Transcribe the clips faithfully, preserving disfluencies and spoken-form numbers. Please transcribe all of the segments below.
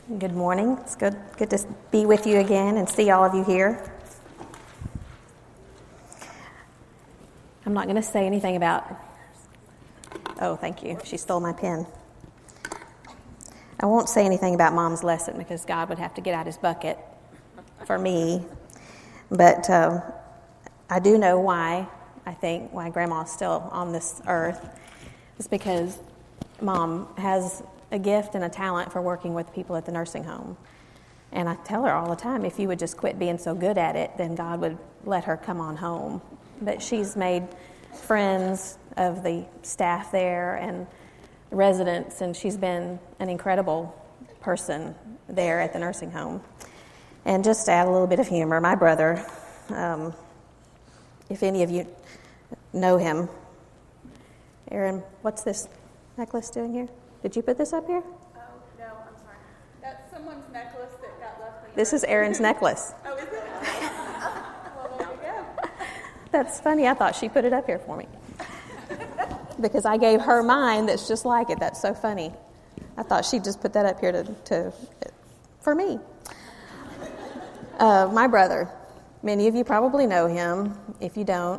Good morning. It's good good to be with you again and see all of you here. I'm not going to say anything about... Oh, thank you. She stole my pen. I won't say anything about Mom's lesson because God would have to get out his bucket for me. But um, I do know why, I think, why Grandma's still on this earth. It's because Mom has a gift and a talent for working with people at the nursing home. And I tell her all the time, if you would just quit being so good at it, then God would let her come on home. But she's made friends of the staff there and residents, and she's been an incredible person there at the nursing home. And just to add a little bit of humor, my brother, um, if any of you know him, Aaron, what's this necklace doing here? Did you put this up here? Oh, no, I'm sorry. That's someone's necklace that got left in the This is Aaron's necklace. Oh, is it? Well, there we go. That's funny. I thought she put it up here for me. Because I gave her mine that's just like it. That's so funny. I thought she'd just put that up here to, to for me. Uh, my brother, many of you probably know him. If you don't,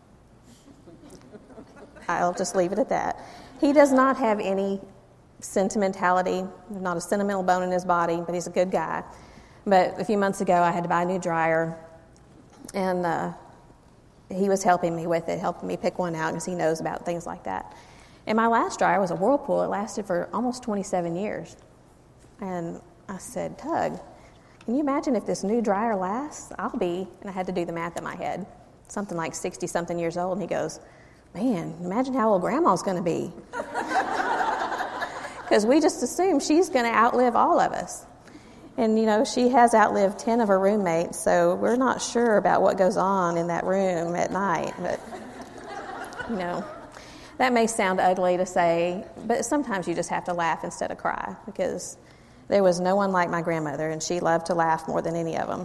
I'll just leave it at that. He does not have any sentimentality, not a sentimental bone in his body, but he's a good guy. But a few months ago, I had to buy a new dryer, and uh, he was helping me with it, helping me pick one out because he knows about things like that. And my last dryer was a Whirlpool. It lasted for almost twenty-seven years. And I said, Tug, can you imagine if this new dryer lasts? I'll be, and I had to do the math in my head, something like sixty-something years old. And he goes, man, imagine how old Grandma's going to be. Because we just assume she's going to outlive all of us. And, you know, she has outlived ten of her roommates, so we're not sure about what goes on in that room at night. But, you know, that may sound ugly to say, but sometimes you just have to laugh instead of cry, because there was no one like my grandmother, and she loved to laugh more than any of them.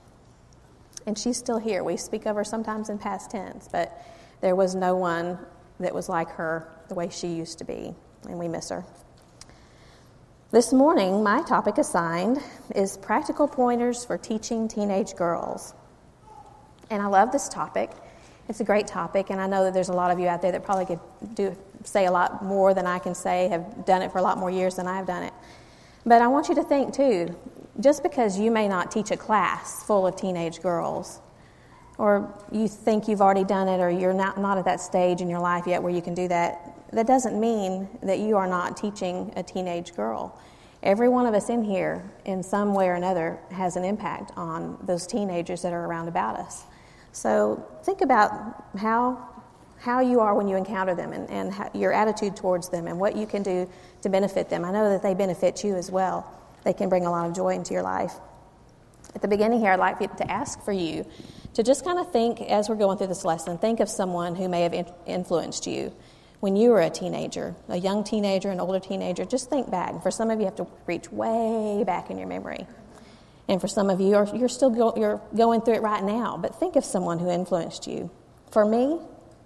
And she's still here. We speak of her sometimes in past tense, but there was no one that was like her the way she used to be, and we miss her. This morning, my topic assigned is practical pointers for teaching teenage girls. And I love this topic. It's a great topic, and I know that there's a lot of you out there that probably could do say a lot more than I can say, have done it for a lot more years than I've done it. But I want you to think, too, just because you may not teach a class full of teenage girls, or you think you've already done it, or you're not, not at that stage in your life yet where you can do that, that doesn't mean that you are not teaching a teenage girl. Every one of us in here, in some way or another, has an impact on those teenagers that are around about us. So think about how how you are when you encounter them, and, and how, your attitude towards them, and what you can do to benefit them. I know that they benefit you as well. They can bring a lot of joy into your life. At the beginning here, I'd like to ask for you to just kind of think, as we're going through this lesson, think of someone who may have in- influenced you when you were a teenager, a young teenager, an older teenager. Just think back. For some of you, you have to reach way back in your memory. And for some of you, you're, you're still go, you're going through it right now. But think of someone who influenced you. For me,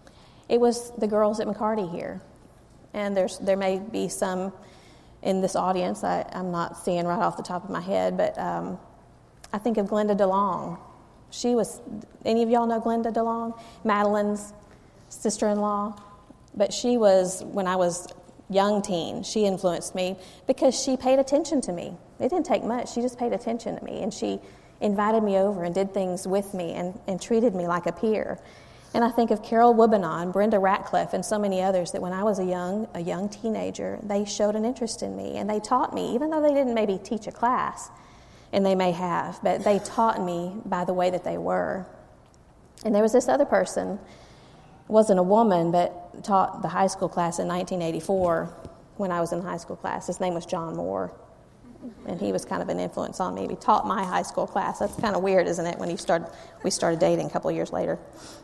it was the girls at McCarty here. And there's there may be some in this audience I, I'm not seeing right off the top of my head, but um, I think of Glenda DeLong. She was, any of y'all know Glenda DeLong? Madeline's sister-in-law. But she was, when I was young teen, she influenced me because she paid attention to me. It didn't take much. She just paid attention to me, and she invited me over and did things with me and, and treated me like a peer. And I think of Carol Wubenon, Brenda Ratcliffe, and so many others that when I was a young a young teenager, they showed an interest in me, and they taught me, even though they didn't maybe teach a class, and they may have, but they taught me by the way that they were. And there was this other person, wasn't a woman, but taught the high school class in nineteen eighty-four when I was in high school class. His name was John Moore, and he was kind of an influence on me. He taught my high school class. That's kind of weird, isn't it, when he started, we started dating a couple of years later.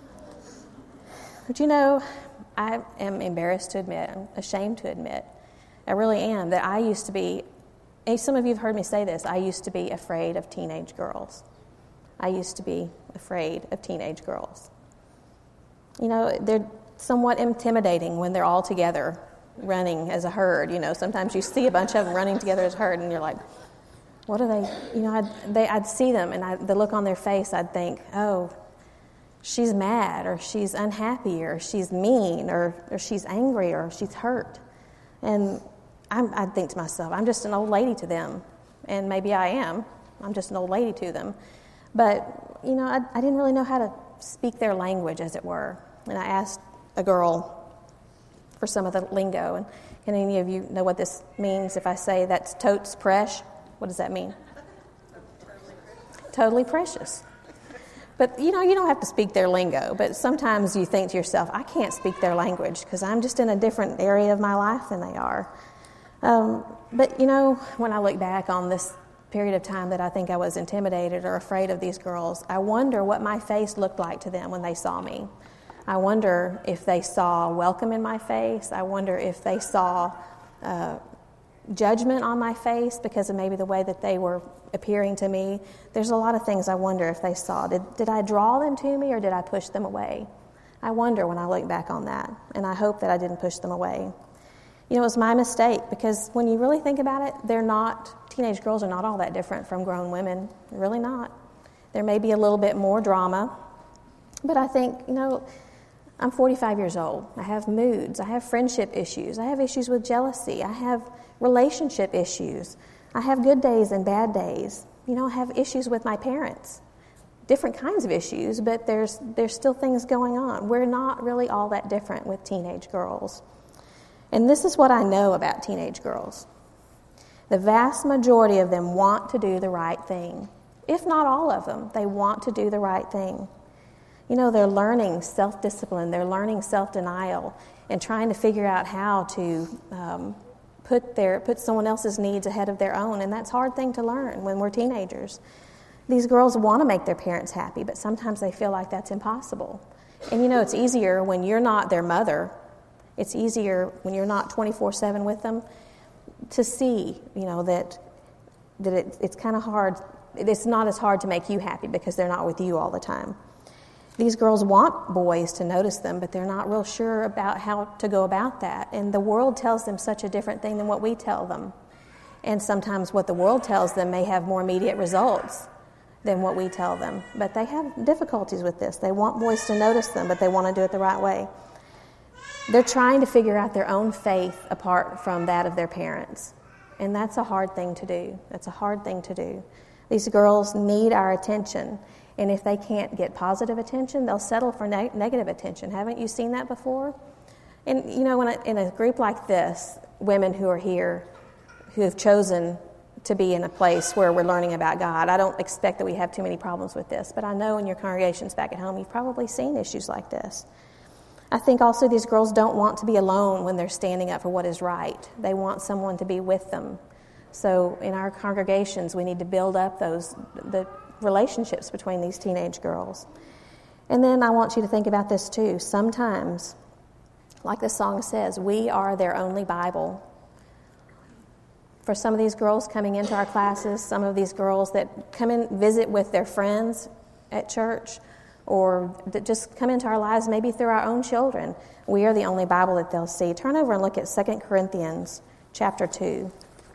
But you know, I am embarrassed to admit, I'm ashamed to admit, I really am, that I used to be, and some of you have heard me say this, I used to be afraid of teenage girls. I used to be afraid of teenage girls. You know, they're somewhat intimidating when they're all together running as a herd. You know, sometimes you see a bunch of them running together as a herd, and you're like, What are they, you know, I'd, they, I'd see them, and I, the look on their face, I'd think, oh, she's mad, or she's unhappy, or she's mean, or, or she's angry, or she's hurt. And I'm, I'd think to myself, I'm just an old lady to them. And maybe I am. I'm just an old lady to them. But, you know, I, I didn't really know how to speak their language, as it were. And I asked a girl for some of the lingo. And can any of you know what this means if I say that's totes presh? What does that mean? Totally precious. But, you know, you don't have to speak their lingo. But sometimes you think to yourself, I can't speak their language because I'm just in a different area of my life than they are. Um, but, you know, when I look back on this period of time that I think I was intimidated or afraid of these girls, I wonder what my face looked like to them when they saw me. I wonder if they saw welcome in my face. I wonder if they saw uh, judgment on my face because of maybe the way that they were appearing to me. There's a lot of things I wonder if they saw. Did, did I draw them to me or did I push them away? I wonder when I look back on that, and I hope that I didn't push them away. You know, it was my mistake because when you really think about it, they're not, teenage girls are not all that different from grown women. They're really not. There may be a little bit more drama, but I think, you know, I'm forty-five years old. I have moods. I have friendship issues. I have issues with jealousy. I have relationship issues. I have good days and bad days. You know, I have issues with my parents. Different kinds of issues, but there's there's still things going on. We're not really all that different with teenage girls. And this is what I know about teenage girls. The vast majority of them want to do the right thing. If not all of them, they want to do the right thing. You know, they're learning self-discipline, they're learning self-denial, and trying to figure out how to um, put their put someone else's needs ahead of their own, and that's a hard thing to learn when we're teenagers. These girls want to make their parents happy, but sometimes they feel like that's impossible. And you know, it's easier when you're not their mother. It's easier when you're not twenty-four seven with them to see, you know, that that it, it's kind of hard. It's not as hard to make you happy because they're not with you all the time. These girls want boys to notice them, but they're not real sure about how to go about that. And the world tells them such a different thing than what we tell them. And sometimes what the world tells them may have more immediate results than what we tell them. But they have difficulties with this. They want boys to notice them, but they want to do it the right way. They're trying to figure out their own faith apart from that of their parents. And that's a hard thing to do. That's a hard thing to do. These girls need our attention. And if they can't get positive attention, they'll settle for ne- negative attention. Haven't you seen that before? And, you know, in a, in a group like this, women who are here, who have chosen to be in a place where we're learning about God, I don't expect that we have too many problems with this. But I know in your congregations back at home, you've probably seen issues like this. I think also these girls don't want to be alone when they're standing up for what is right. They want someone to be with them. So in our congregations, we need to build up those the relationships between these teenage girls. And then I want you to think about this too. Sometimes, like the song says, we are their only Bible. For some of these girls coming into our classes, some of these girls that come in, visit with their friends at church, or that just come into our lives maybe through our own children, we are the only Bible that they'll see. Turn over and look at Second Corinthians chapter two.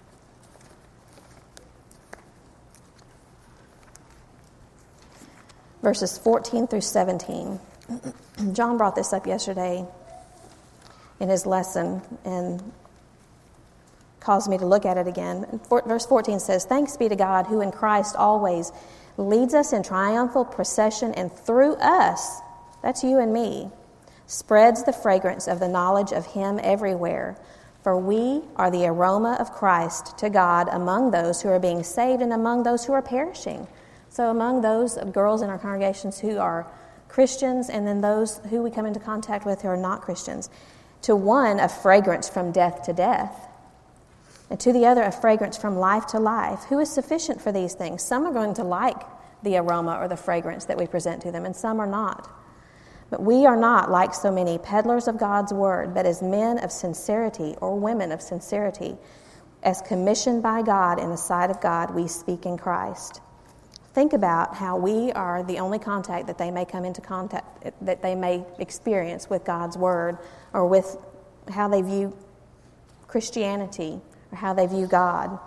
Verses fourteen through seventeen. John brought this up yesterday in his lesson and caused me to look at it again. Verse fourteen says, "Thanks be to God who in Christ always leads us in triumphal procession and through us," that's you and me, "spreads the fragrance of the knowledge of Him everywhere. For we are the aroma of Christ to God among those who are being saved and among those who are perishing." So among those girls in our congregations who are Christians and then those who we come into contact with who are not Christians, to one, a fragrance from death to death, and to the other, a fragrance from life to life. Who is sufficient for these things? Some are going to like the aroma or the fragrance that we present to them, and some are not. But we are not like so many peddlers of God's word, but as men of sincerity or women of sincerity, as commissioned by God in the sight of God, we speak in Christ. Think about how we are the only contact that they may come into contact, that they may experience with God's word, or with how they view Christianity, or how they view God.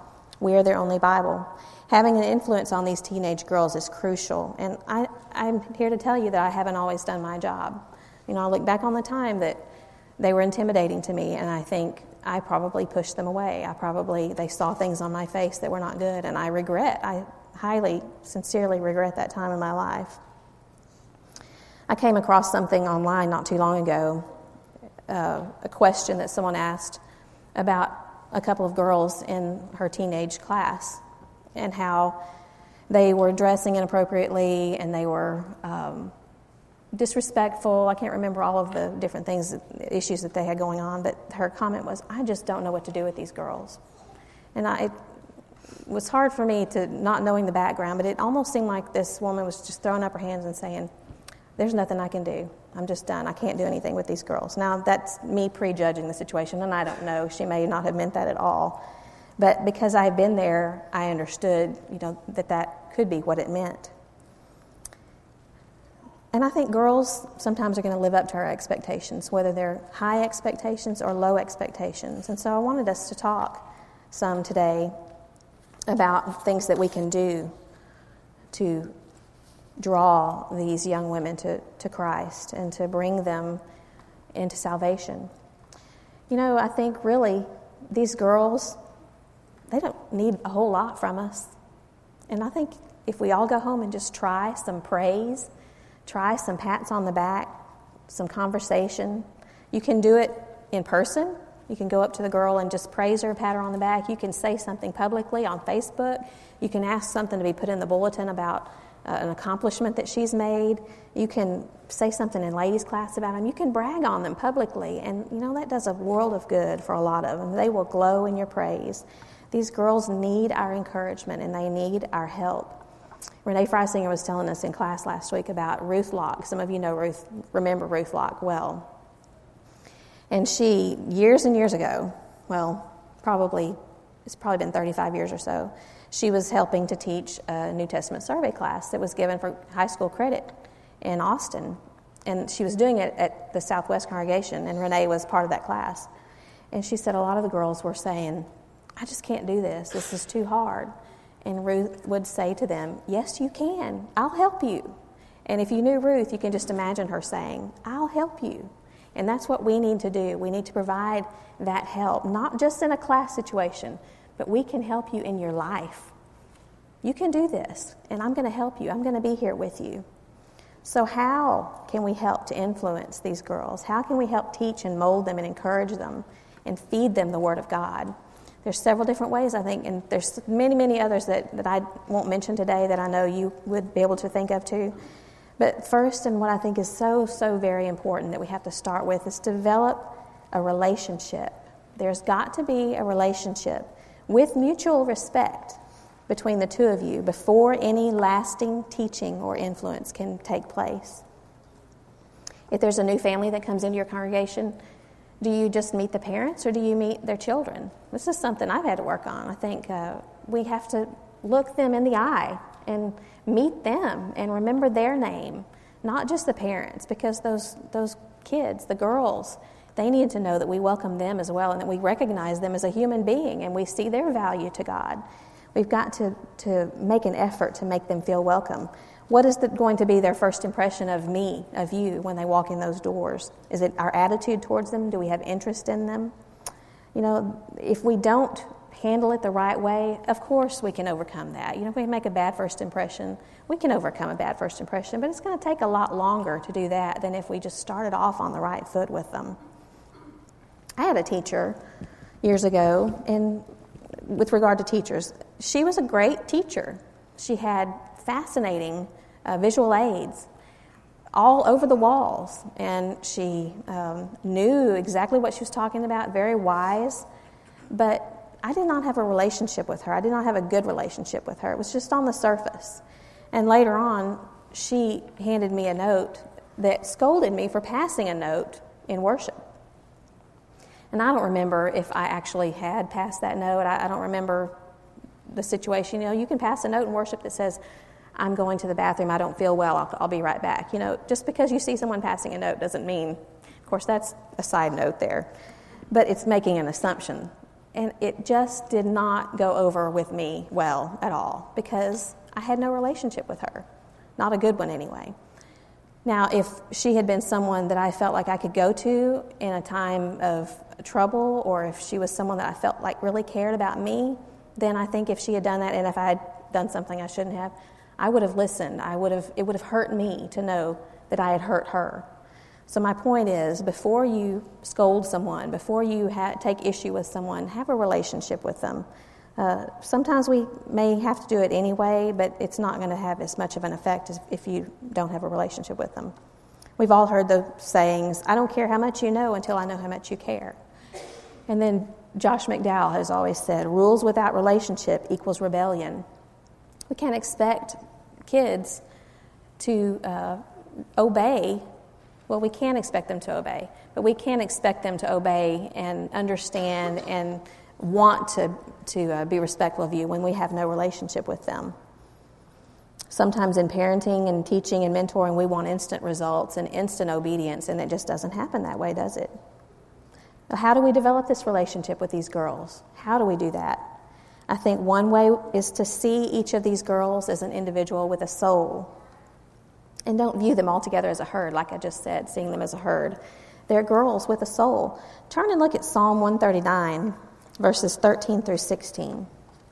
We are their only Bible. Having an influence on these teenage girls is crucial. And I, I'm here to tell you that I haven't always done my job. You know, I look back on the time that they were intimidating to me, and I think I probably pushed them away. I probably, they saw things on my face that were not good, and I regret, I highly, sincerely regret that time in my life. I came across something online not too long ago, uh, a question that someone asked about a couple of girls in her teenage class and how they were dressing inappropriately and they were um, disrespectful. I can't remember all of the different things, issues that they had going on, but her comment was, I just don't know what to do with these girls. And I, it was hard for me to, not knowing the background, but it almost seemed like this woman was just throwing up her hands and saying, there's nothing I can do. I'm just done. I can't do anything with these girls. Now, that's me prejudging the situation, and I don't know. She may not have meant that at all. But because I've been there, I understood, you know, that that could be what it meant. And I think girls sometimes are going to live up to our expectations, whether they're high expectations or low expectations. And so I wanted us to talk some today about things that we can do to draw these young women to, to Christ and to bring them into salvation. You know, I think really these girls, they don't need a whole lot from us. And I think if we all go home and just try some praise, try some pats on the back, some conversation. You can do it in person. You can go up to the girl and just praise her, pat her on the back. You can say something publicly on Facebook. You can ask something to be put in the bulletin about uh, an accomplishment that she's made. You can say something in ladies' class about them. You can brag on them publicly. And, you know, that does a world of good for a lot of them. They will glow in your praise. These girls need our encouragement and they need our help. Renee Freisinger was telling us in class last week about Ruth Locke. Some of you know Ruth, remember Ruth Locke well. And she, years and years ago, well, probably, it's probably been thirty-five years or so, she was helping to teach a New Testament survey class that was given for high school credit in Austin. And she was doing it at the Southwest congregation, and Renee was part of that class. And she said a lot of the girls were saying, I just can't do this. This is too hard. And Ruth would say to them, yes, you can. I'll help you. And if you knew Ruth, you can just imagine her saying, I'll help you. And that's what we need to do. We need to provide that help, not just in a class situation, but we can help you in your life. You can do this, and I'm going to help you. I'm going to be here with you. So how can we help to influence these girls? How can we help teach and mold them and encourage them and feed them the Word of God? There's several different ways, I think, and there's many, many others that, that I won't mention today that I know you would be able to think of too. But first, and what I think is so, so very important that we have to start with, is develop a relationship. There's got to be a relationship with mutual respect between the two of you before any lasting teaching or influence can take place. If there's a new family that comes into your congregation, do you just meet the parents or do you meet their children? This is something I've had to work on. I think uh, we have to look them in the eye and meet them and remember their name, not just the parents, because those those kids, the girls, they need to know that we welcome them as well and that we recognize them as a human being and we see their value to God. We've got to, to make an effort to make them feel welcome. What is the, going to be their first impression of me, of you, when they walk in those doors? Is it our attitude towards them? Do we have interest in them? You know, if we don't handle it the right way, of course we can overcome that. You know, if we make a bad first impression, we can overcome a bad first impression, but it's going to take a lot longer to do that than if we just started off on the right foot with them. I had a teacher years ago, and with regard to teachers, she was a great teacher. She had fascinating uh, visual aids all over the walls, and she um, knew exactly what she was talking about, very wise, but I did not have a relationship with her. I did not have a good relationship with her. It was just on the surface. And later on, she handed me a note that scolded me for passing a note in worship. And I don't remember if I actually had passed that note. I, I don't remember the situation. You know, you can pass a note in worship that says, I'm going to the bathroom, I don't feel well, I'll, I'll be right back. You know, just because you see someone passing a note doesn't mean, of course, that's a side note there, but it's making an assumption And it just did not go over with me well at all because I had no relationship with her. Not a good one anyway. Now, if she had been someone that I felt like I could go to in a time of trouble, or if she was someone that I felt like really cared about me, then I think if she had done that and if I had done something I shouldn't have, I would have listened. I would have. It would have hurt me to know that I had hurt her. So my point is, before you scold someone, before you ha- take issue with someone, have a relationship with them. Uh, sometimes we may have to do it anyway, but it's not going to have as much of an effect as if you don't have a relationship with them. We've all heard the sayings, I don't care how much you know until I know how much you care. And then Josh McDowell has always said, rules without relationship equals rebellion. We can't expect kids to uh, obey. Well, we can expect them to obey, but we can't expect them to obey and understand and want to, to uh, be respectful of you when we have no relationship with them. Sometimes in parenting and teaching and mentoring, we want instant results and instant obedience, and it just doesn't happen that way, does it? How do we develop this relationship with these girls? How do we do that? I think one way is to see each of these girls as an individual with a soul. And don't view them all together as a herd, like I just said, seeing them as a herd. They're girls with a soul. Turn and look at Psalm one thirty-nine, verses thirteen through sixteen.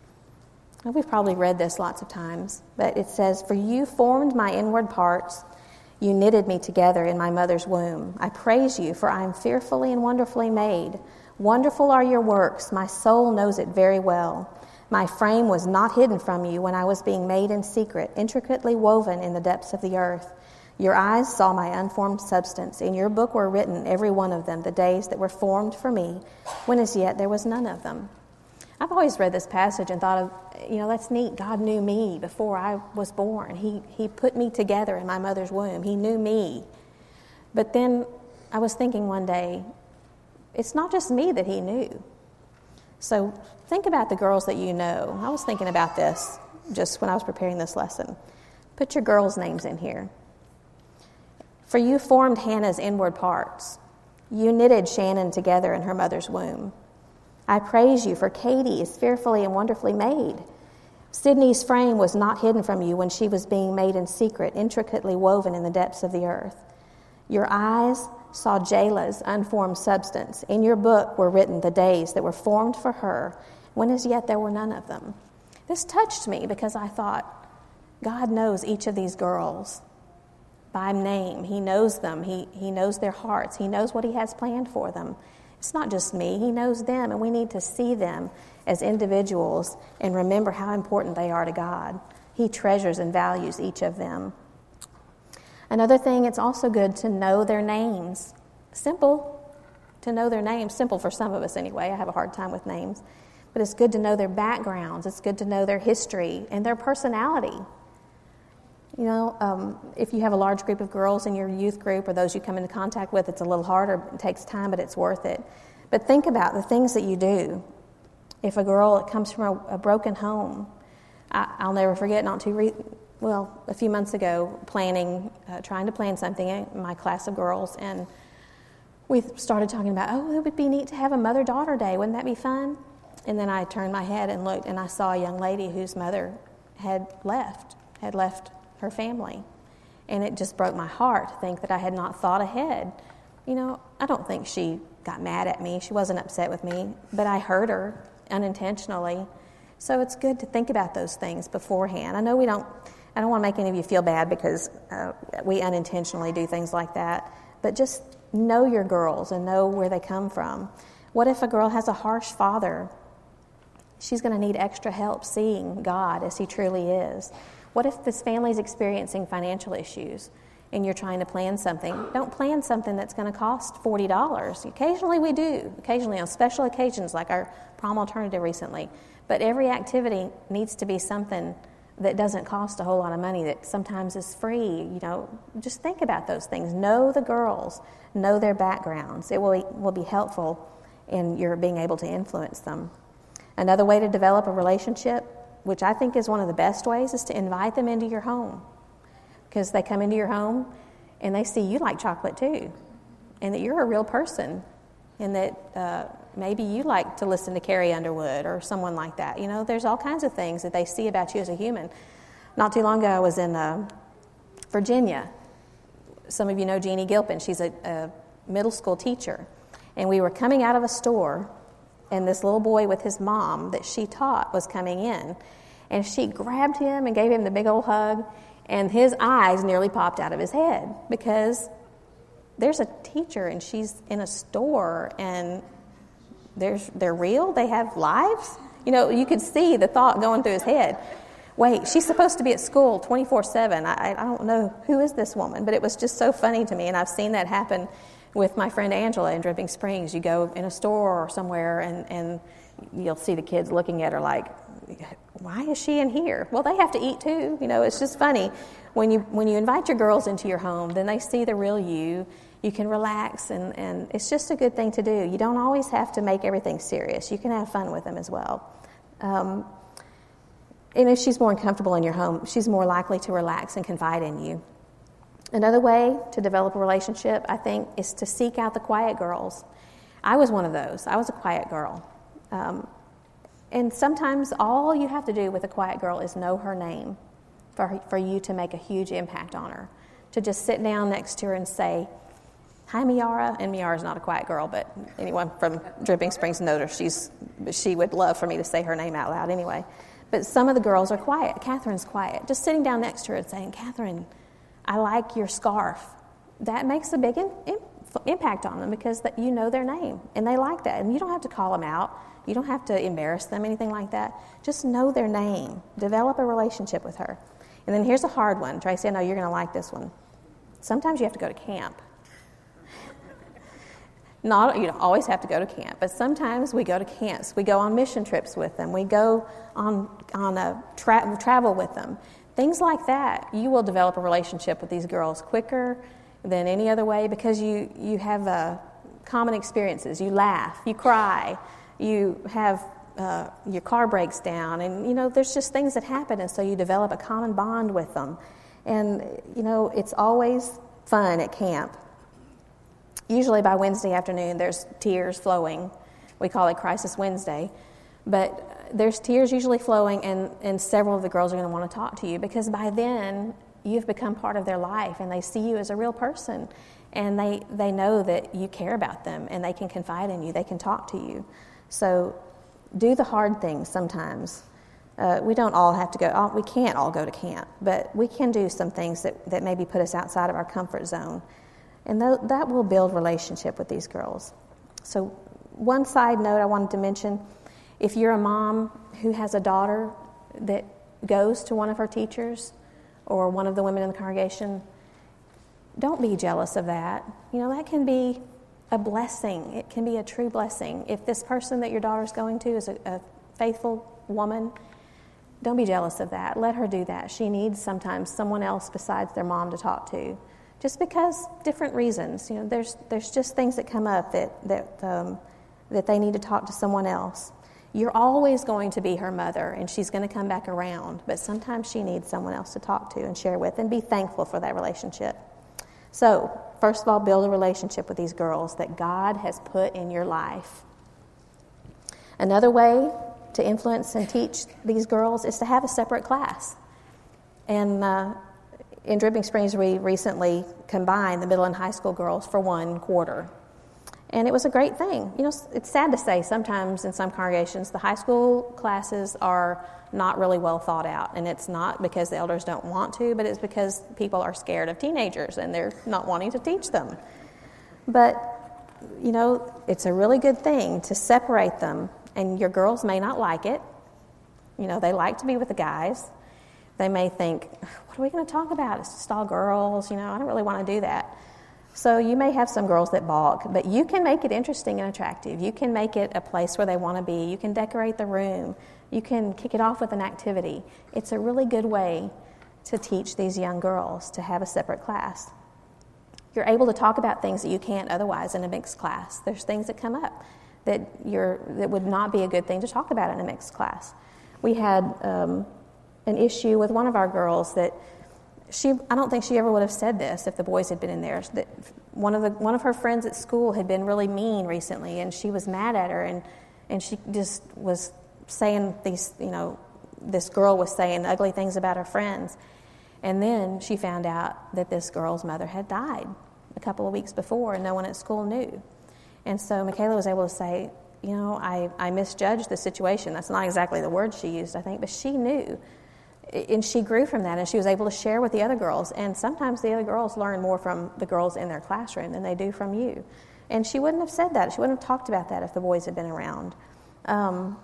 Now, we've probably read this lots of times, but it says, For you formed my inward parts, you knitted me together in my mother's womb. I praise you, for I am fearfully and wonderfully made. Wonderful are your works, my soul knows it very well. My frame was not hidden from you when I was being made in secret, intricately woven in the depths of the earth. Your eyes saw my unformed substance. In your book were written, every one of them, the days that were formed for me, when as yet there was none of them. I've always read this passage and thought of, you know, that's neat. God knew me before I was born. He, he put me together in my mother's womb. He knew me. But then I was thinking one day, it's not just me that he knew. So think about the girls that you know. I was thinking about this just when I was preparing this lesson. Put your girls' names in here. For you formed Hannah's inward parts. You knitted Shannon together in her mother's womb. I praise you, for Katie is fearfully and wonderfully made. Sydney's frame was not hidden from you when she was being made in secret, intricately woven in the depths of the earth. Your eyes saw Jayla's unformed substance. In your book were written the days that were formed for her, when as yet there were none of them. This touched me because I thought, God knows each of these girls by name. He knows them. He, he knows their hearts. He knows what he has planned for them. It's not just me. He knows them, and we need to see them as individuals and remember how important they are to God. He treasures and values each of them. Another thing, it's also good to know their names. Simple to know their names. Simple for some of us anyway. I have a hard time with names. But it's good to know their backgrounds. It's good to know their history and their personality. You know, um, if you have a large group of girls in your youth group or those you come into contact with, it's a little harder. It takes time, but it's worth it. But think about the things that you do. If a girl comes from a, a broken home, I, I'll never forget, not too re- well, a few months ago, planning, uh, trying to plan something in my class of girls, and we started talking about, oh, it would be neat to have a mother-daughter day. Wouldn't that be fun? And then I turned my head and looked, and I saw a young lady whose mother had left, had left her family. And it just broke my heart to think that I had not thought ahead. You know, I don't think she got mad at me. She wasn't upset with me, but I hurt her unintentionally. So it's good to think about those things beforehand. I know we don't, I don't want to make any of you feel bad because uh, we unintentionally do things like that, but just know your girls and know where they come from. What if a girl has a harsh father? She's going to need extra help seeing God as he truly is. What if this family's experiencing financial issues and you're trying to plan something? Don't plan something that's going to cost forty dollars. Occasionally we do, occasionally on special occasions like our prom alternative recently. But every activity needs to be something that doesn't cost a whole lot of money, that sometimes is free. You know, just think about those things. Know the girls, know their backgrounds. It will, will be helpful in your being able to influence them. Another way to develop a relationship, which I think is one of the best ways, is to invite them into your home. Because they come into your home and they see you like chocolate too, and that you're a real person, and that uh, maybe you like to listen to Carrie Underwood or someone like that. You know, there's all kinds of things that they see about you as a human. Not too long ago, I was in uh, Virginia. Some of you know Jeannie Gilpin. She's a, a middle school teacher. And we were coming out of a store, and this little boy with his mom that she taught was coming in. And she grabbed him and gave him the big old hug, and his eyes nearly popped out of his head because there's a teacher and she's in a store and there's they're real, they have lives. You know, you could see the thought going through his head. Wait, she's supposed to be at school twenty-four seven. I, I don't know, who is this woman? But it was just so funny to me, and I've seen that happen with my friend Angela in Dripping Springs. You go in a store or somewhere and, and you'll see the kids looking at her like, why is she in here? Well, they have to eat too. You know, it's just funny. When you when you invite your girls into your home, then they see the real you. You can relax, and, and it's just a good thing to do. You don't always have to make everything serious. You can have fun with them as well. Um, and if she's more uncomfortable in your home, she's more likely to relax and confide in you. Another way to develop a relationship, I think, is to seek out the quiet girls. I was one of those. I was a quiet girl. Um, and sometimes all you have to do with a quiet girl is know her name for her, for you to make a huge impact on her. To just sit down next to her and say, hi, Miara. And Miara's not a quiet girl, but anyone from Dripping Springs knows her. She's, she would love for me to say her name out loud anyway. But some of the girls are quiet. Catherine's quiet. Just sitting down next to her and saying, Catherine, I like your scarf. That makes a big in, in, impact on them because that you know their name and they like that. And you don't have to call them out. You don't have to embarrass them, anything like that. Just know their name. Develop a relationship with her. And then here's a hard one. Tracy, I know you're going to like this one. Sometimes you have to go to camp. Not, you don't always have to go to camp, but sometimes we go to camps. We go on mission trips with them. We go on on a tra- travel with them. Things like that. You will develop a relationship with these girls quicker than any other way because you, you have uh, common experiences. You laugh, you cry, you have uh, your car breaks down, and you know there's just things that happen, and so you develop a common bond with them. And you know it's always fun at camp. Usually by Wednesday afternoon, there's tears flowing. We call it Crisis Wednesday. But there's tears usually flowing, and, and several of the girls are going to want to talk to you because by then, you've become part of their life, and they see you as a real person. And they, they know that you care about them, and they can confide in you. They can talk to you. So do the hard things sometimes. Uh, we don't all have to go, all, we can't all go to camp, but we can do some things that, that maybe put us outside of our comfort zone. And th- that will build relationship with these girls. So one side note I wanted to mention, if you're a mom who has a daughter that goes to one of her teachers or one of the women in the congregation, don't be jealous of that. You know, that can be a blessing. It can be a true blessing. If this person that your daughter's going to is a, a faithful woman, don't be jealous of that. Let her do that. She needs sometimes someone else besides their mom to talk to. Just because different reasons, you know, there's there's just things that come up that that um, that they need to talk to someone else. You're always going to be her mother, and she's going to come back around. But sometimes she needs someone else to talk to and share with, and be thankful for that relationship. So, first of all, build a relationship with these girls that God has put in your life. Another way to influence and teach these girls is to have a separate class, and. Uh, In Dripping Springs, we recently combined the middle and high school girls for one quarter. And it was a great thing. You know, it's sad to say sometimes in some congregations the high school classes are not really well thought out. And it's not because the elders don't want to, but it's because people are scared of teenagers and they're not wanting to teach them. But, you know, it's a really good thing to separate them. And your girls may not like it. You know, they like to be with the guys. They may think, what are we going to talk about? It's just all girls, you know, I don't really want to do that. So you may have some girls that balk, but you can make it interesting and attractive. You can make it a place where they want to be. You can decorate the room. You can kick it off with an activity. It's a really good way to teach these young girls to have a separate class. You're able to talk about things that you can't otherwise in a mixed class. There's things that come up that you're that would not be a good thing to talk about in a mixed class. We had... Um, an issue with one of our girls that she, I don't think she ever would have said this if the boys had been in there. That one of the one of her friends at school had been really mean recently, and she was mad at her, and and she just was saying these, you know, this girl was saying ugly things about her friends. And then she found out that this girl's mother had died a couple of weeks before, and no one at school knew. And so Michaela was able to say, you know, I, I misjudged the situation. That's not exactly the word she used, I think, but she knew. And she grew from that, and she was able to share with the other girls. And sometimes the other girls learn more from the girls in their classroom than they do from you. And she wouldn't have said that. She wouldn't have talked about that if the boys had been around. Um,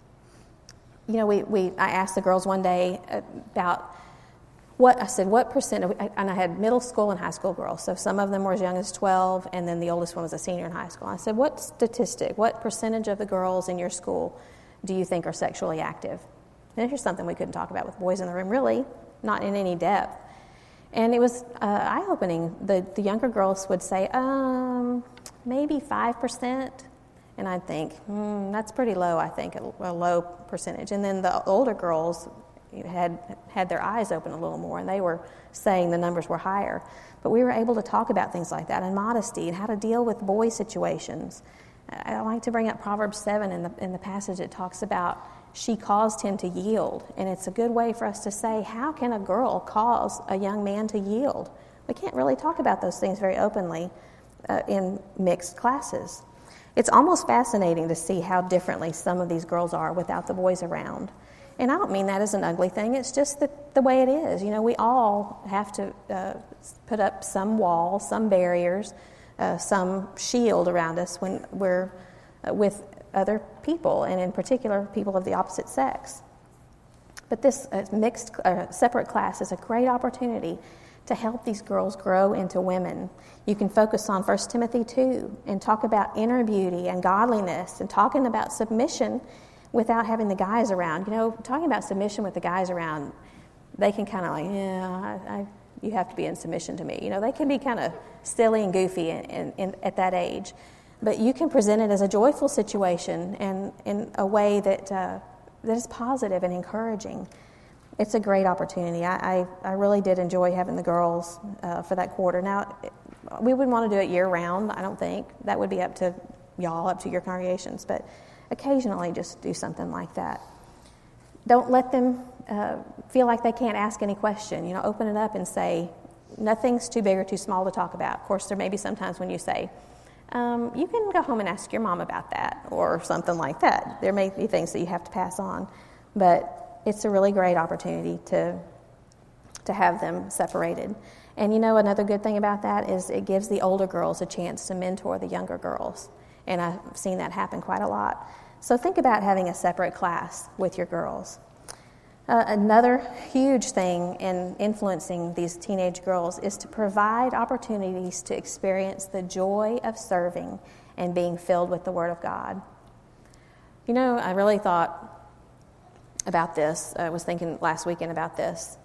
you know, we, we I asked the girls one day about what, I said, what percent, of, and I had middle school and high school girls, so some of them were as young as twelve, and then the oldest one was a senior in high school. I said, what statistic, what percentage of the girls in your school do you think are sexually active? And here's something we couldn't talk about with boys in the room, really, not in any depth. And it was uh, eye-opening. The, the younger girls would say, um, maybe five percent. And I'd think, hmm, that's pretty low, I think, a, a low percentage. And then the older girls had had their eyes open a little more, and they were saying the numbers were higher. But we were able to talk about things like that, and modesty, and how to deal with boy situations. I like to bring up Proverbs seven in the in the passage. It talks about she caused him to yield, and it's a good way for us to say, how can a girl cause a young man to yield? We can't really talk about those things very openly uh, in mixed classes. It's almost fascinating to see how differently some of these girls are without the boys around. And I don't mean that as an ugly thing. It's just the, the way it is. You know, we all have to uh, put up some walls, some barriers, uh, some shield around us when we're uh, with other people, and in particular, people of the opposite sex. But this uh, mixed, uh, separate class is a great opportunity to help these girls grow into women. You can focus on First Timothy two and talk about inner beauty and godliness, and talking about submission without having the guys around. You know, talking about submission with the guys around, they can kind of like, yeah, I, I, you have to be in submission to me. You know, they can be kind of silly and goofy in, in, in, at that age. But you can present it as a joyful situation and in a way that uh, that is positive and encouraging. It's a great opportunity. I, I, I really did enjoy having the girls uh, for that quarter. Now, we wouldn't want to do it year-round, I don't think. That would be up to y'all, up to your congregations. But occasionally just do something like that. Don't let them uh, feel like they can't ask any question. You know, open it up and say, nothing's too big or too small to talk about. Of course, there may be sometimes when you say, um, you can go home and ask your mom about that, or something like that. There may be things that you have to pass on. But it's a really great opportunity to to have them separated. And you know, another good thing about that is it gives the older girls a chance to mentor the younger girls. And I've seen that happen quite a lot. So think about having a separate class with your girls. Uh, another huge thing in influencing these teenage girls is to provide opportunities to experience the joy of serving and being filled with the Word of God. You know, I really thought about this. I was thinking last weekend about this.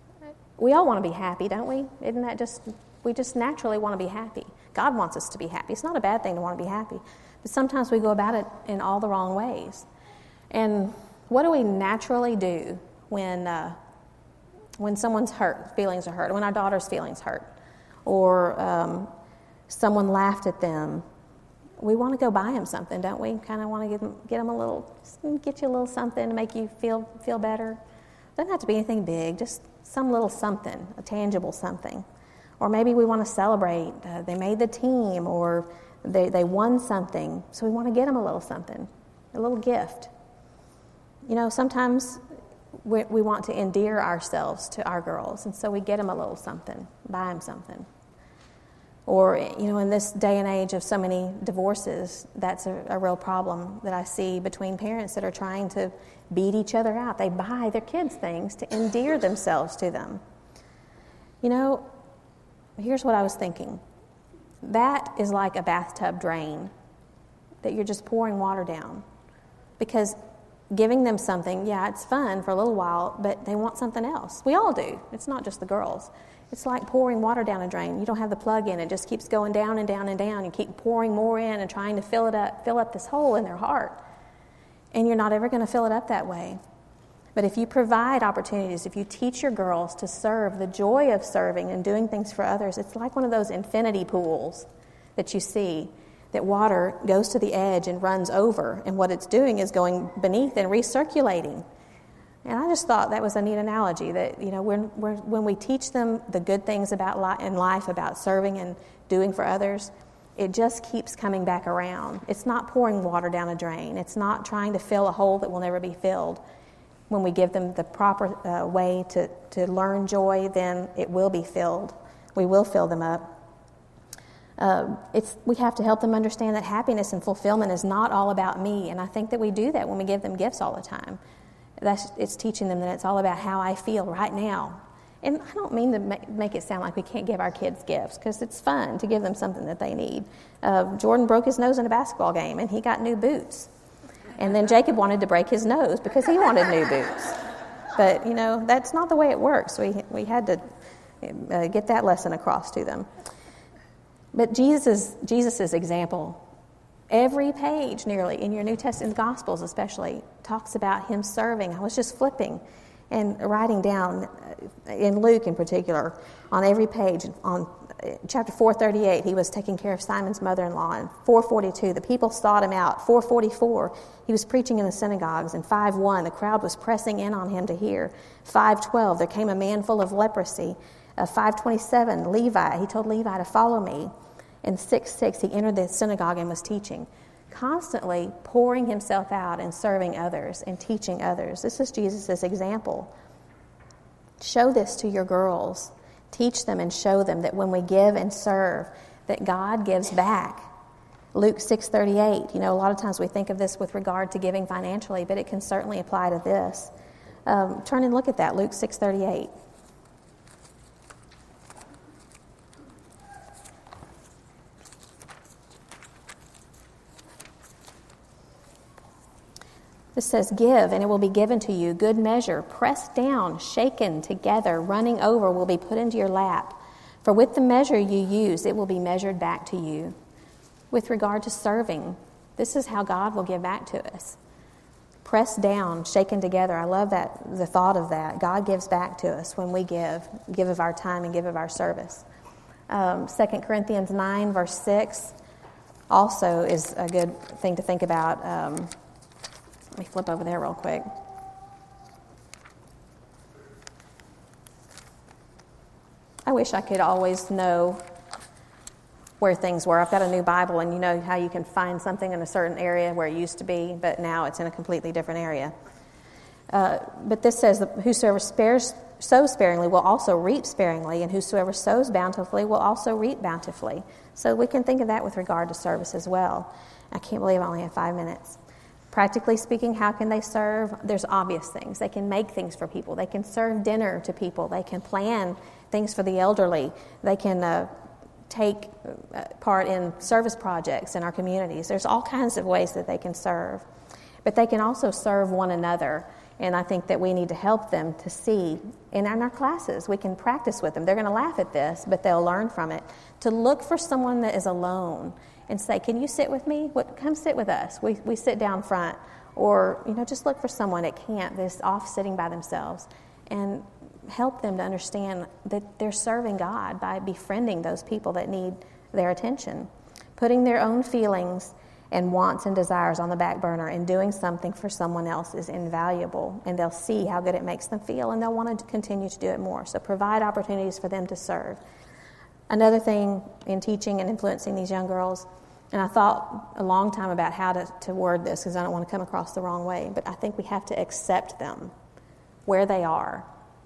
We all want to be happy, don't we? Isn't that just, we just naturally want to be happy. God wants us to be happy. It's not a bad thing to want to be happy. But sometimes we go about it in all the wrong ways. And what do we naturally do when uh, when someone's hurt, feelings are hurt, when our daughter's feelings hurt, or um, someone laughed at them? We want to go buy them something, don't we? Kind of want to get them, get them a little, get you a little something to make you feel feel better. It doesn't have to be anything big, just some little something, a tangible something. Or maybe we want to celebrate. Uh, they made the team, or they, they won something, so we want to get them a little something, a little gift. You know, sometimes we, we want to endear ourselves to our girls, and so we get them a little something, buy them something. Or, you know, in this day and age of so many divorces, that's a, a real problem that I see between parents that are trying to beat each other out. They buy their kids things to endear themselves to them. You know, here's what I was thinking. That is like a bathtub drain that you're just pouring water down. Because giving them something, yeah, it's fun for a little while, but they want something else. We all do. It's not just the girls. It's like pouring water down a drain. You don't have the plug in. It just keeps going down and down and down. You keep pouring more in and trying to fill it up, fill up this hole in their heart. And you're not ever going to fill it up that way. But if you provide opportunities, if you teach your girls to serve, the joy of serving and doing things for others, it's like one of those infinity pools that you see, that water goes to the edge and runs over, and what it's doing is going beneath and recirculating. And I just thought that was a neat analogy, that, you know, when, when we teach them the good things about li- in life, about serving and doing for others, it just keeps coming back around. It's not pouring water down a drain. It's not trying to fill a hole that will never be filled. When we give them the proper uh, way to, to learn joy, then it will be filled. We will fill them up. Uh, it's we have to help them understand that happiness and fulfillment is not all about me, and I think that we do that when we give them gifts all the time. That's it's teaching them that it's all about how I feel right now. And I don't mean to make, make it sound like we can't give our kids gifts, because it's fun to give them something that they need. Uh, Jordan broke his nose in a basketball game, and he got new boots. And then Jacob wanted to break his nose because he wanted new boots. But, you know, that's not the way it works. We we had to uh, get that lesson across to them. But Jesus' Jesus's example, every page nearly in your New Testament Gospels especially, talks about him serving. I was just flipping and writing down, in Luke in particular, on every page, on chapter four thirty-eight, he was taking care of Simon's mother-in-law. And four forty-two, the people sought him out. four forty-four, he was preaching in the synagogues. And five one, the crowd was pressing in on him to hear. five twelve, there came a man full of leprosy. Uh, five twenty-seven, Levi, he told Levi to follow me. And six six, he entered the synagogue and was teaching. Constantly pouring himself out and serving others and teaching others. This is Jesus' example. Show this to your girls. Teach them and show them that when we give and serve, that God gives back. Luke six thirty-eight, you know, a lot of times we think of this with regard to giving financially, but it can certainly apply to this. Um, turn and look at that, Luke six thirty-eight. It says, give, and it will be given to you. Good measure, pressed down, shaken together, running over, will be put into your lap. For with the measure you use, it will be measured back to you. With regard to serving, this is how God will give back to us. Pressed down, shaken together. I love that, the thought of that. God gives back to us when we give, give of our time and give of our service. Um, Second Corinthians nine, verse six, also is a good thing to think about. Um, Let me flip over there real quick. I wish I could always know where things were. I've got a new Bible, and you know how you can find something in a certain area where it used to be, but now it's in a completely different area. Uh, but this says, that whosoever spares, sows sparingly will also reap sparingly, and whosoever sows bountifully will also reap bountifully. So we can think of that with regard to service as well. I can't believe I only have five minutes. Practically speaking, how can they serve? There's obvious things. They can make things for people. They can serve dinner to people. They can plan things for the elderly. They can uh, take part in service projects in our communities. There's all kinds of ways that they can serve. But they can also serve one another. And I think that we need to help them to see, and in our classes, we can practice with them. They're going to laugh at this, but they'll learn from it. To look for someone that is alone and say, can you sit with me? What, come sit with us. We we sit down front. Or, you know, just look for someone at camp that's off sitting by themselves and help them to understand that they're serving God by befriending those people that need their attention. Putting their own feelings and wants and desires on the back burner and doing something for someone else is invaluable, and they'll see how good it makes them feel, and they'll want to continue to do it more. So provide opportunities for them to serve. Another thing in teaching and influencing these young girls, and I thought a long time about how to, to word this because I don't want to come across the wrong way, but I think we have to accept them where they are.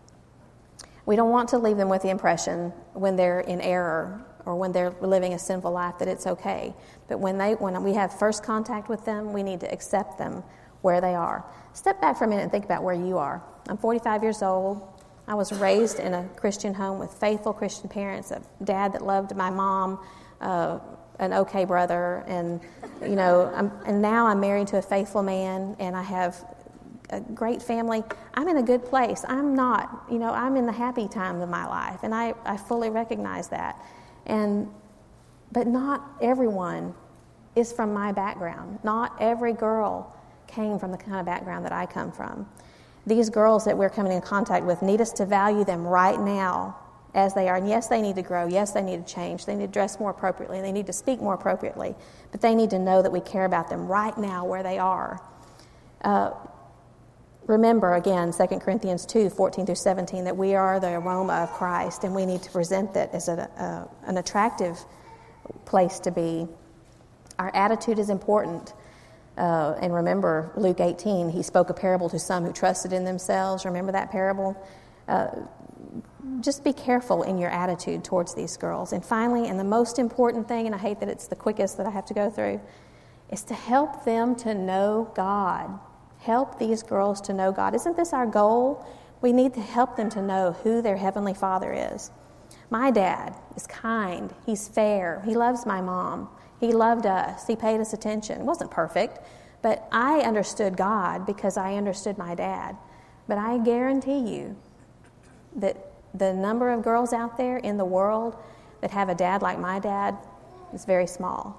We don't want to leave them with the impression when they're in error or when they're living a sinful life that it's okay. But when they when we have first contact with them, we need to accept them where they are. Step back for a minute and think about where you are. I'm forty-five years old. I was raised in a Christian home with faithful Christian parents, a dad that loved my mom, uh, an okay brother, and you know, I'm, and now I'm married to a faithful man, and I have a great family. I'm in a good place. I'm not, you know, I'm in the happy time of my life, and I, I fully recognize that. And but not everyone is from my background. Not every girl came from the kind of background that I come from. These girls that we're coming in contact with need us to value them right now as they are. And yes, they need to grow. Yes, they need to change. They need to dress more appropriately. They need to speak more appropriately. But they need to know that we care about them right now where they are. Uh, remember, again, Second Corinthians two, fourteen through seventeen, that we are the aroma of Christ, and we need to present that as a, a, an attractive place to be. Our attitude is important. Uh, and remember, Luke eighteen, he spoke a parable to some who trusted in themselves. Remember that parable? Uh, just be careful in your attitude towards these girls. And finally, and the most important thing, and I hate that it's the quickest that I have to go through, is to help them to know God. Help these girls to know God. Isn't this our goal? We need to help them to know who their Heavenly Father is. My dad is kind. He's fair. He loves my mom. He loved us. He paid us attention. It wasn't perfect, but I understood God because I understood my dad. But I guarantee you that the number of girls out there in the world that have a dad like my dad is very small.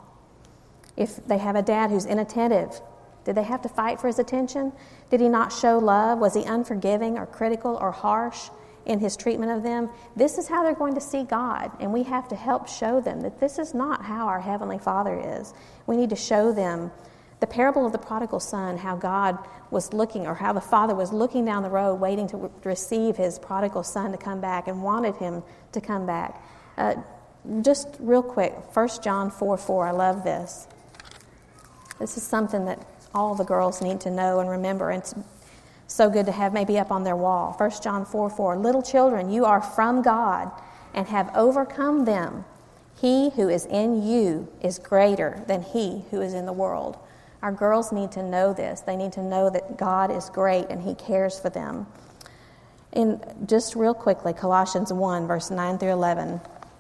If they have a dad who's inattentive, did they have to fight for his attention? Did he not show love? Was he unforgiving or critical or harsh in his treatment of them? This is how they're going to see God, and we have to help show them that this is not how our Heavenly Father is. We need to show them the parable of the prodigal son, how God was looking, or how the father was looking down the road waiting to receive his prodigal son to come back and wanted him to come back. Uh, just real quick, First John four four, I love this. This is something that all the girls need to know and remember, and it's so good to have maybe up on their wall. First John four four, little children, you are from God and have overcome them. He who is in you is greater than he who is in the world. Our girls need to know this. They need to know that God is great and he cares for them. And just real quickly, Colossians one, verse nine through eleven.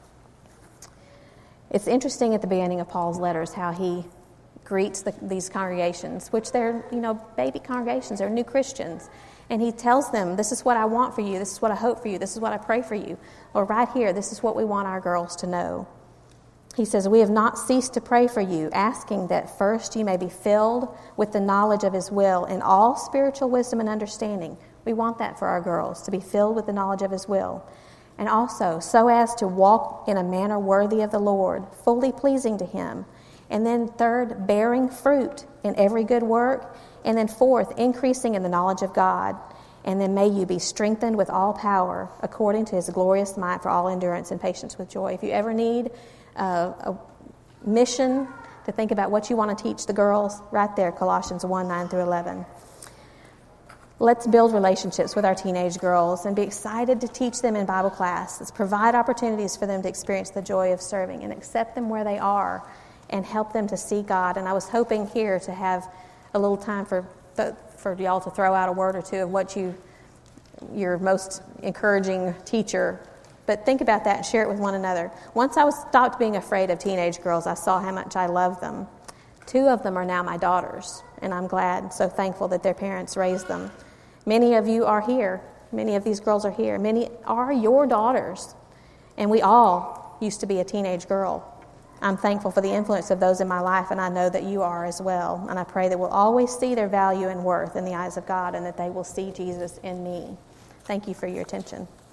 It's interesting at the beginning of Paul's letters how he greets the, these congregations, which they're, you know, baby congregations. They're new Christians. And he tells them, this is what I want for you. This is what I hope for you. This is what I pray for you. Or right here, this is what we want our girls to know. He says, we have not ceased to pray for you, asking that first you may be filled with the knowledge of his will in all spiritual wisdom and understanding. We want that for our girls, to be filled with the knowledge of his will. And also, so as to walk in a manner worthy of the Lord, fully pleasing to him. And then third, bearing fruit in every good work. And then fourth, increasing in the knowledge of God. And then may you be strengthened with all power, according to his glorious might, for all endurance and patience with joy. If you ever need Uh, a mission to think about what you want to teach the girls, right there, Colossians one, nine through eleven. Let's build relationships with our teenage girls and be excited to teach them in Bible class. Let's provide opportunities for them to experience the joy of serving and accept them where they are and help them to see God. And I was hoping here to have a little time for for y'all to throw out a word or two of what you, your most encouraging teacher. But think about that and share it with one another. Once I was stopped being afraid of teenage girls, I saw how much I love them. Two of them are now my daughters, and I'm glad, so thankful that their parents raised them. Many of you are here. Many of these girls are here. Many are your daughters, and we all used to be a teenage girl. I'm thankful for the influence of those in my life, and I know that you are as well. And I pray that we'll always see their value and worth in the eyes of God, and that they will see Jesus in me. Thank you for your attention.